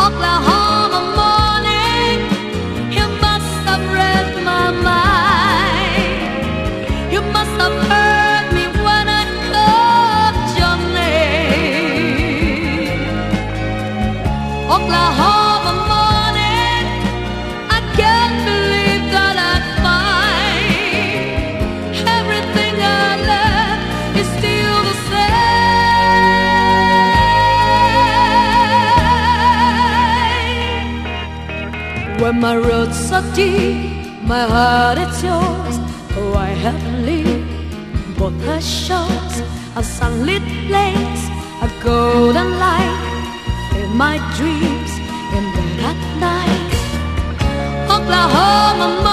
Oklahoma morning, you must have read my mind. You must have heard me when I called your name. Oklahoma morning, I can't believe that I'd find everything I left is still the same. When my roots are deep, my heart is yours. Oh, I heavenly, both her shores, a sunlit place, a golden light in my dreams, in bed at night. Oklahoma.